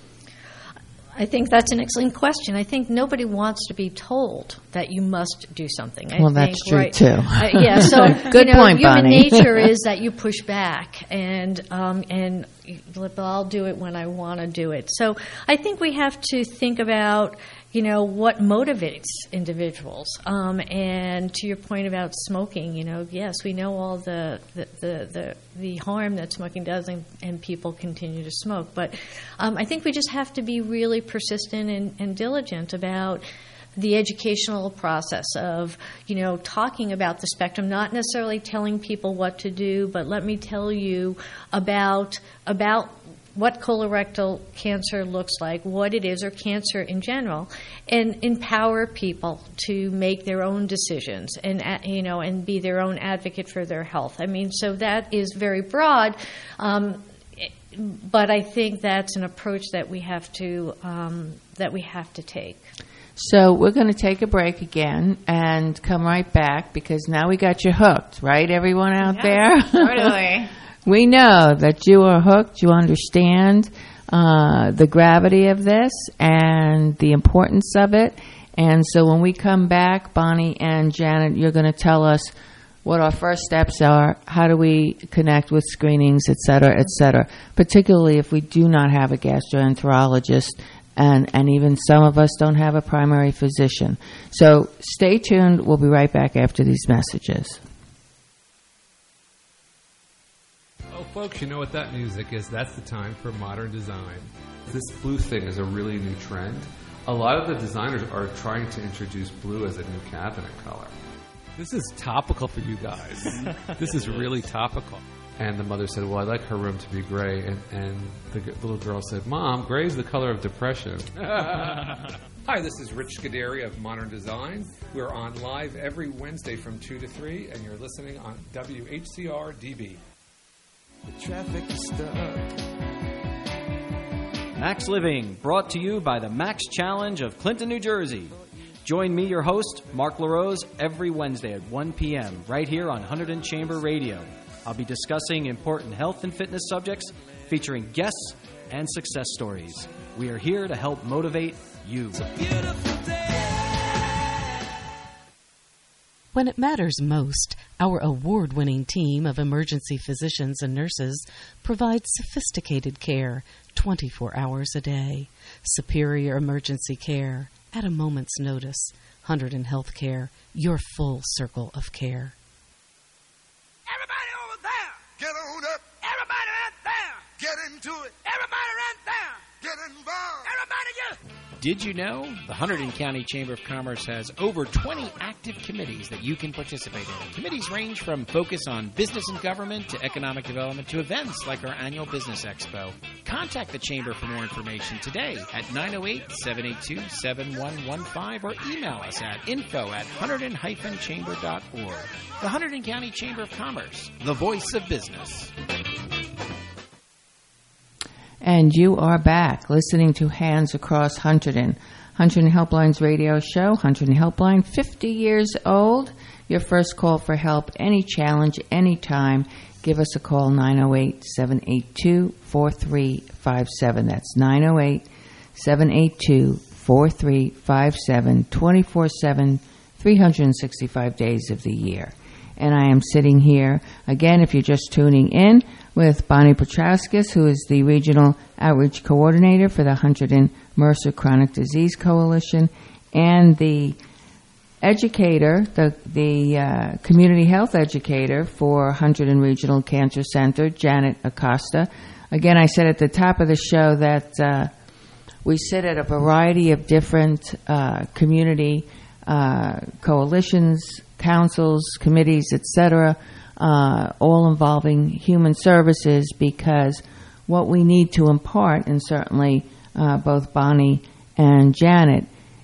I think that's an excellent question. I think nobody wants to be told that you must do something. I Well, think, that's true, right, too. Uh, yeah, so Good you know, point, human Bonnie. nature is that you push back, and um, and but I'll do it when I want to do it. So I think we have to think about, you know, what motivates individuals. Um, and to your point about smoking, you know, yes, we know all the the, the, the, the harm that smoking does, and, and people continue to smoke. But um, I think we just have to be really persistent and, and diligent about the educational process of, you know, talking about the spectrum, not necessarily telling people what to do, but let me tell you about about what colorectal cancer looks like, what it is, or cancer in general, and empower people to make their own decisions and, uh, you know, and be their own advocate for their health. I mean, so that is very broad, um, but I think that's an approach that we have to um, that we have to take. So we're going to take a break again and come right back because now we got you hooked, right, everyone out Yes, there? Totally. We know that you are hooked. You understand uh, the gravity of this and the importance of it. And so when we come back, Bonnie and Janet, you're going to tell us what our first steps are, how do we connect with screenings, et cetera, et cetera, particularly if we do not have a gastroenterologist, and, and even some of us don't have a primary physician. So stay tuned. We'll be right back after these messages. Oh, folks, you know what that music is. That's the time for modern design. This blue thing is a really new trend. A lot of the designers are trying to introduce blue as a new cabinet color. This is topical for you guys. This is really topical. And the mother said, well, I'd like her room to be gray. And, and the g- little girl said, Mom, gray is the color of depression. Hi, this is Rich Scuderi of Modern Design. We're on live every Wednesday from two to three, and you're listening on W H C R D B. The traffic is stuck. Max Living, brought to you by the Max Challenge of Clinton, New Jersey. Join me, your host, Mark LaRose, every Wednesday at one p.m. right here on Hunterdon Chamber Radio. I'll be discussing important health and fitness subjects, featuring guests and success stories. We are here to help motivate you. When it matters most, our award-winning team of emergency physicians and nurses provides sophisticated care twenty-four hours a day. Superior emergency care at a moment's notice. Hunterdon Healthcare, your full circle of care. Everybody over there! Get on up! Everybody right there! Get into it! Everybody right there! Get involved! Everybody get... Did you know the Hunterdon County Chamber of Commerce has over twenty active committees that you can participate in? Committees range from focus on business and government to economic development to events like our annual Business Expo. Contact the Chamber for more information today at nine oh eight, seven eight two, seven one one five or email us at info at hunterdon dash chamber dot org. The Hunterdon County Chamber of Commerce, the voice of business. And you are back listening to Hands Across Hunterdon. Hunterdon Helpline's radio show, Hunterdon Helpline, fifty years old. Your first call for help, any challenge, anytime. Give us a call, nine oh eight, seven eight two, four three five seven. That's nine oh eight, seven eight two, four three five seven, twenty-four seven, three hundred sixty-five days of the year. And I am sitting here, again, if you're just tuning in, with Bonnie Petrauskas, who is the Regional Outreach Coordinator for the Hunterdon Mercer Chronic Disease Coalition, and the educator, the, the uh, community health educator for Hunterdon Regional Cancer Center, Janet Acosta. Again, I said at the top of the show that uh, we sit at a variety of different uh, community uh, coalitions, councils, committees, et cetera, uh, all involving human services, because what we need to impart, and certainly uh, both Bonnie and Janet,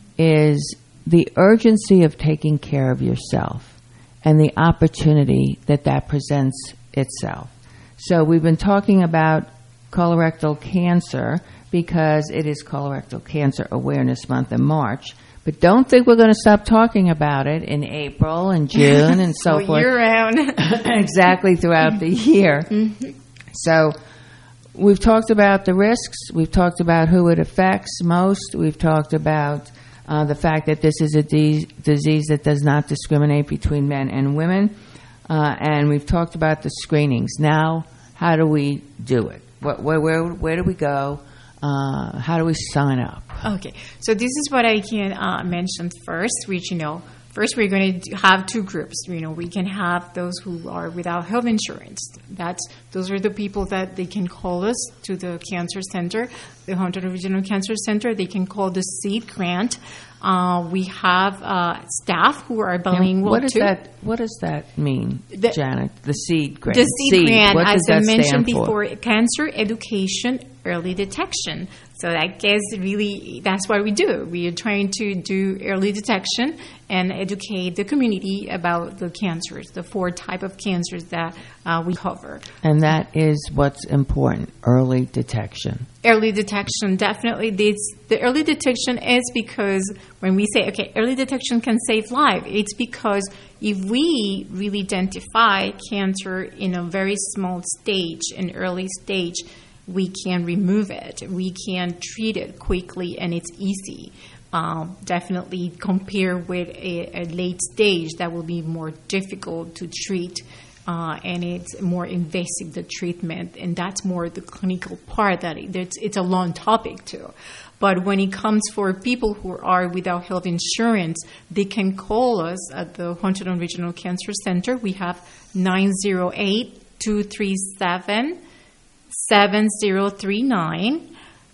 is the urgency of taking care of yourself and the opportunity that that presents itself. So we've been talking about colorectal cancer because it is Colorectal Cancer Awareness Month in March. But don't think we're going to stop talking about it in April and June and so so forth. year round. Exactly, throughout the year. Mm-hmm. So we've talked about the risks. We've talked about who it affects most. We've talked about uh, the fact that this is a de- disease that does not discriminate between men and women. Uh, and we've talked about the screenings. Now, how do we do it? What, where, where, where do we go? Uh, how do we sign up? Okay, so this is what I can uh, mention first, which, you know, first we're going to have two groups. You know, we can have those who are without health insurance. That's Those are the people that they can call us to the cancer center, the Hunterdon Regional Cancer Center. They can call the SEED grant. Uh, we have uh, staff who are bilingual, what does too. that What does that mean, The- Janet? The SEED grant. The SEED grant, What as does I that mentioned stand for? before, Cancer Education early detection. So I guess really that's what we do. We are trying to do early detection and educate the community about the cancers, the four type of cancers that uh, we cover. And that is what's important, early detection. Early detection, definitely. This, the early detection is because when we say, okay, early detection can save life, it's because if we really identify cancer in a very small stage, an early stage, we can remove it. We can treat it quickly, and it's easy. Um, definitely compare with a, a late stage that will be more difficult to treat, uh, and it's more invasive, the treatment, and that's more the clinical part. That it, it's, it's a long topic too. But when it comes for people who are without health insurance, they can call us at the Hunterdon Regional Cancer Center. We have nine zero eight, two three seven, seven zero three nine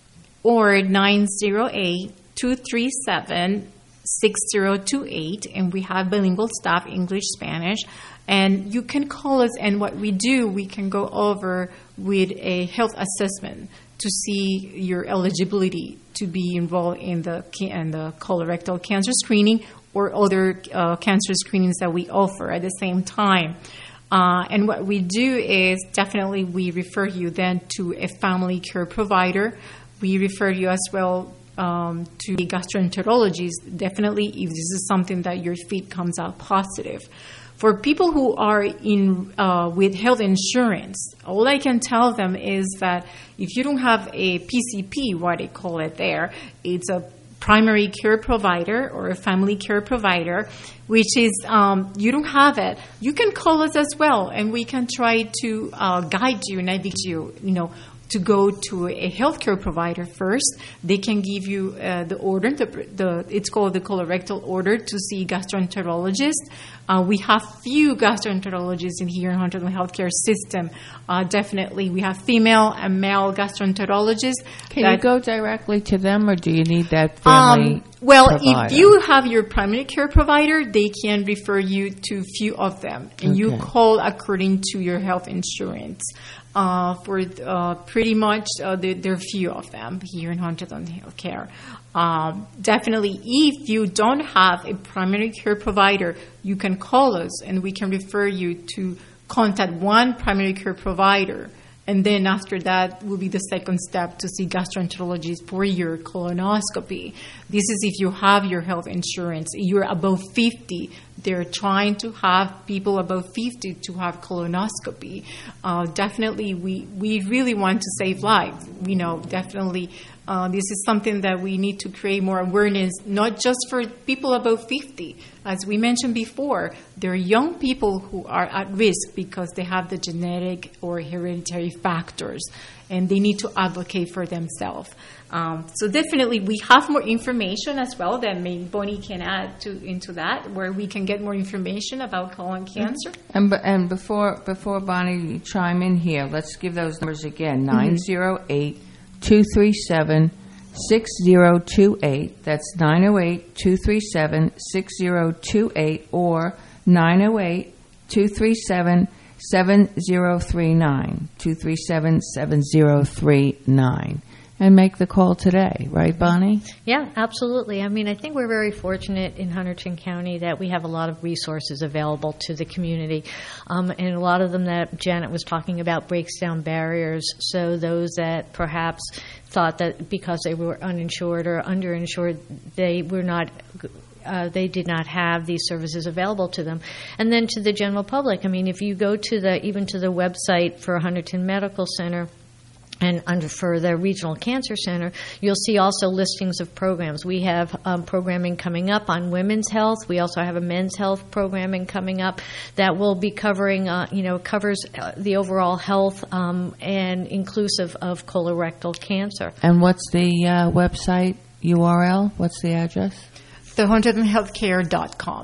or nine zero eight, two three seven, six zero two eight, and we have bilingual staff, English, Spanish. And you can call us, and what we do, we can go over with a health assessment to see your eligibility to be enrolled in the in the colorectal cancer screening or other uh, cancer screenings that we offer at the same time. Uh, and what we do is definitely we refer you then to a family care provider. We refer you as well um, to a gastroenterologist, definitely if this is something that your feed comes out positive. For people who are in uh, with health insurance, all I can tell them is that if you don't have a P C P, what they call it there, it's a primary care provider or a family care provider, which is um, you don't have it, you can call us as well, and we can try to uh, guide you and navigate you, you know, to go to a healthcare provider first. They can give you uh, the order, the, the it's called the colorectal order, to see gastroenterologist. Uh, we have few gastroenterologists in here in Hunterdon Healthcare System. Uh, definitely, we have female and male gastroenterologists. Can you go directly to them, or do you need that family um, well, provider? If you have your primary care provider, they can refer you to few of them, and Okay. you call according to your health insurance. Uh, for uh, pretty much, uh, there, there are few of them here in Hunterdon Healthcare. Um, definitely, if you don't have a primary care provider, you can call us and we can refer you to contact one primary care provider. And then after that will be the second step to see gastroenterologist for your colonoscopy. This is if you have your health insurance. You're above fifty. They're trying to have people above fifty to have colonoscopy. Uh, definitely, we, we really want to save lives. You know, definitely uh, this is something that we need to create more awareness, not just for people above fifty. As we mentioned before, there are young people who are at risk because they have the genetic or hereditary factors, and they need to advocate for themselves. Um, so definitely, we have more information as well that maybe Bonnie can add to into that, where we can get more information about colon cancer. And b- and before before Bonnie you chime in here, let's give those numbers again: nine zero eight, two three seven, six zero two eight. That's nine zero eight, two three seven, six zero two eight or nine zero eight, two three seven, seven zero three nine. two three seven, seven zero three nine. And make the call today, right, Bonnie? Yeah, absolutely. I mean, I think we're very fortunate in Hunterdon County that we have a lot of resources available to the community. Um, and a lot of them that Janet was talking about breaks down barriers. So those that perhaps thought that because they were uninsured or underinsured, they were not Uh, they did not have these services available to them. And then to the general public, I mean, if you go to the even to the website for Hunterdon Medical Center, and under for the Regional Cancer Center, you'll see also listings of programs. We have um, programming coming up on women's health. We also have a men's health programming coming up that will be covering, uh, you know, covers uh, the overall health um, and inclusive of colorectal cancer. And what's the uh, website U R L? What's the address? the hunterdon healthcare dot com.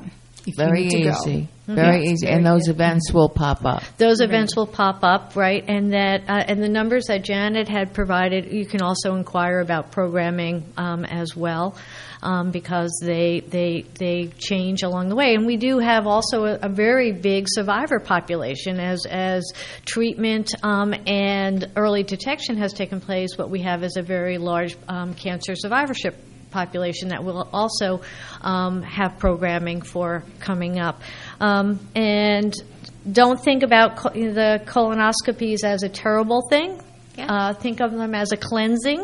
if Very you need to easy. go. Very Yes, easy. very And those good. events will pop up. Those events will pop up, right? And that uh, and the numbers that Janet had provided, you can also inquire about programming um, as well, um, because they they they change along the way. And we do have also a, a very big survivor population as as treatment um, and early detection has taken place. What we have is a very large um, cancer survivorship population that will also um, have programming for coming up. Um, and don't think about co- the colonoscopies as a terrible thing. Uh, think of them as a cleansing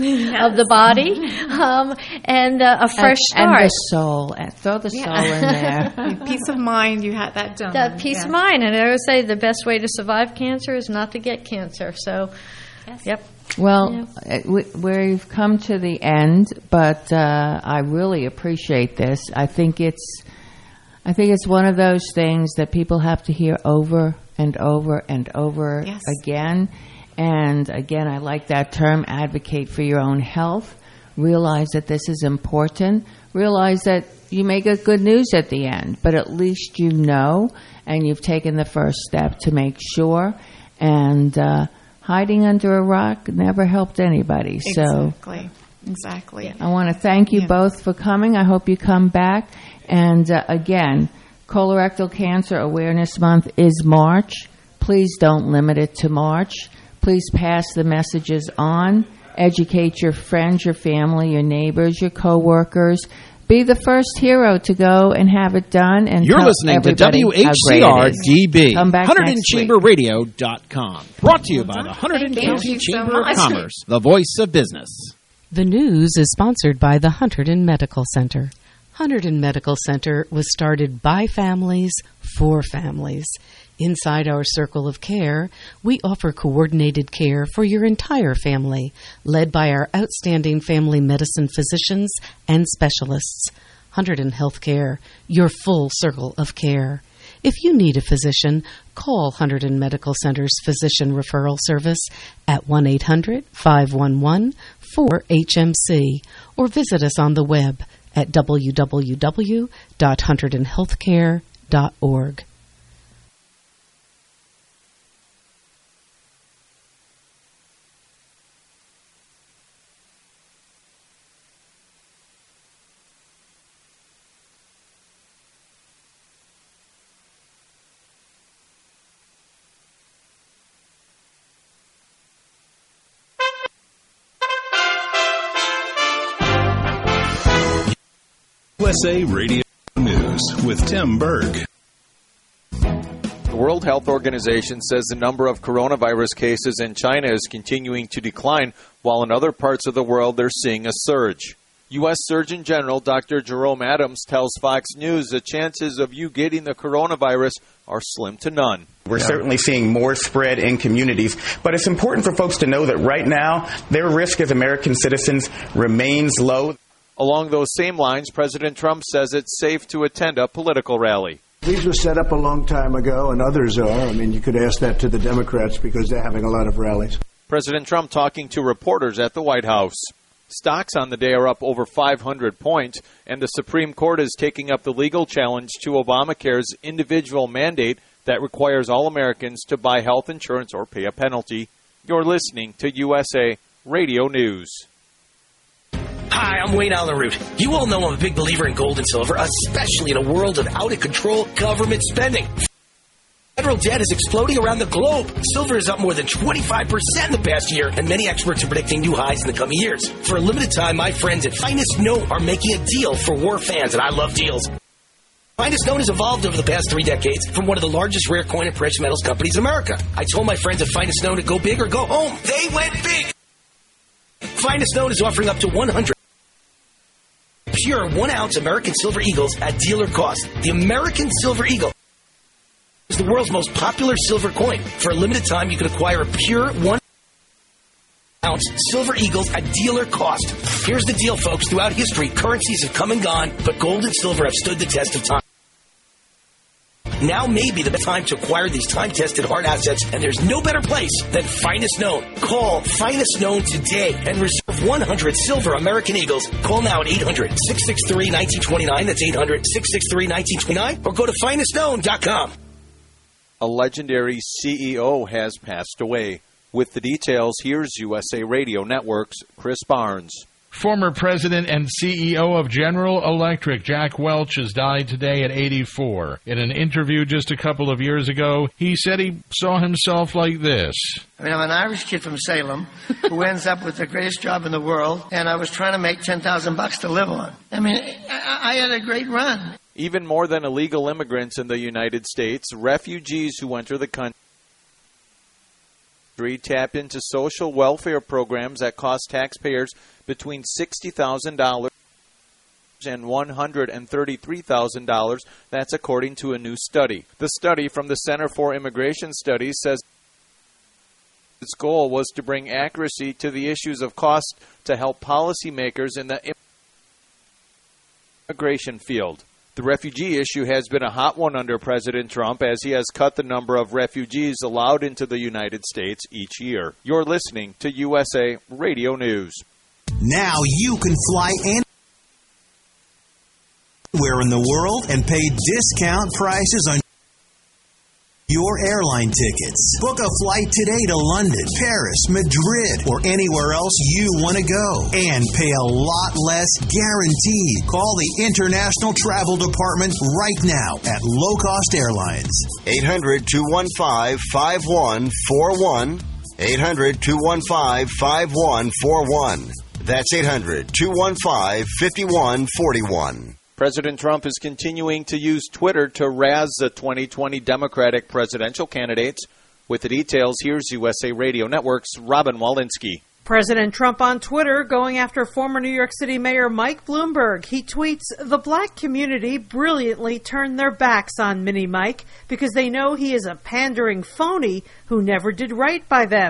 of the body um, and uh, a fresh and, start. And the soul. And throw the Yeah. soul in there. Peace of mind, you had that done. That peace Yes. of mind. And I would say the best way to survive cancer is not to get cancer. So, yep. Well, uh, we, we've come to the end, but uh, I really appreciate this. I think it's, I think it's one of those things that people have to hear over and over and over Yes. again. And again, I like that term, advocate for your own health. Realize that this is important. Realize that you may get good news at the end, but at least you know, and you've taken the first step to make sure. And uh, hiding under a rock never helped anybody. So Exactly. Exactly. I want to thank you Yeah. both for coming. I hope you come back. And uh, again, Colorectal Cancer Awareness Month is March. Please don't limit it to March. Please pass the messages on. Educate your friends, your family, your neighbors, your coworkers. Be the first hero to go and have it done. And You're tell listening to everybody W H how C great R it is. D B, Come back Hunterdon next Chamber week. Radio dot com. Brought to you by the Hunterdon Thank County you so Chamber of much. Commerce, the voice of business. The news is sponsored by the Hunterdon Medical Center. Hunterdon Medical Center was started by families for families. Inside our circle of care, we offer coordinated care for your entire family, led by our outstanding family medicine physicians and specialists. Hunterdon Healthcare, your full circle of care. If you need a physician, call Hunterdon Medical Center's Physician Referral Service at one eight hundred, five one one, four H M C or visit us on the web at w w w dot hunterdon healthcare dot org. U S A Radio News with Tim Berg. The World Health Organization says the number of coronavirus cases in China is continuing to decline, while in other parts of the world they're seeing a surge. U S Surgeon General Doctor Jerome Adams tells Fox News the chances of you getting the coronavirus are slim to none. We're certainly seeing more spread in communities, but it's important for folks to know that right now their risk as American citizens remains low. Along those same lines, President Trump says it's safe to attend a political rally. These were set up a long time ago, and others are. I mean, you could ask that to the Democrats because they're having a lot of rallies. President Trump talking to reporters at the White House. Stocks on the day are up over five hundred points, and the Supreme Court is taking up the legal challenge to Obamacare's individual mandate that requires all Americans to buy health insurance or pay a penalty. You're listening to U S A Radio News. Hi, I'm Wayne Allen Root. You all know I'm a big believer in gold and silver, especially in a world of out-of-control government spending. Federal debt is exploding around the globe. Silver is up more than twenty-five percent in the past year, and many experts are predicting new highs in the coming years. For a limited time, my friends at Finest Note are making a deal for war fans, and I love deals. Finest Note has evolved over the past three decades from one of the largest rare coin and precious metals companies in America. I told my friends at Finest Note to go big or go home. They went big. Finest Note is offering up to one hundred pure one-ounce American Silver Eagles at dealer cost. The American Silver Eagle is the world's most popular silver coin. For a limited time, you can acquire a pure one-ounce Silver Eagles at dealer cost. Here's the deal, folks. Throughout history, currencies have come and gone, but gold and silver have stood the test of time. Now may be the best time to acquire these time-tested hard assets, and there's no better place than Finest Known. Call Finest Known today and reserve one hundred silver American Eagles. Call now at eight hundred, six six three, one nine two nine. That's eight hundred, six six three, one nine two nine. Or go to finest known dot com. A legendary C E O has passed away. With the details, here's U S A Radio Network's Chris Barnes. Former president and C E O of General Electric, Jack Welch, has died today at eighty-four. In an interview just a couple of years ago, he said he saw himself like this. I mean, I'm an Irish kid from Salem who ends up with the greatest job in the world, and I was trying to make ten thousand bucks to live on. I mean, I, I had a great run. Even more than illegal immigrants in the United States, refugees who enter the country tap into social welfare programs that cost taxpayers between sixty thousand dollars and one hundred thirty-three thousand dollars. That's according to a new study. The study from the Center for Immigration Studies says its goal was to bring accuracy to the issues of cost to help policymakers in the immigration field. The refugee issue has been a hot one under President Trump as he has cut the number of refugees allowed into the United States each year. You're listening to U S A Radio News. Now you can fly anywhere in the world and pay discount prices on your airline tickets. Book a flight today to London, Paris, Madrid, or anywhere else you want to go. And pay a lot less guaranteed. Call the International Travel Department right now at Low Cost Airlines. eight hundred, two one five, five one four one. eight hundred, two one five, five one four one. That's eight hundred, two one five, five one four one. President Trump is continuing to use Twitter to razz the twenty twenty Democratic presidential candidates. With the details, here's U S A Radio Network's Robin Walensky. President Trump on Twitter going after former New York City Mayor Mike Bloomberg. He tweets, "The black community brilliantly turned their backs on Mini Mike because they know he is a pandering phony who never did right by them.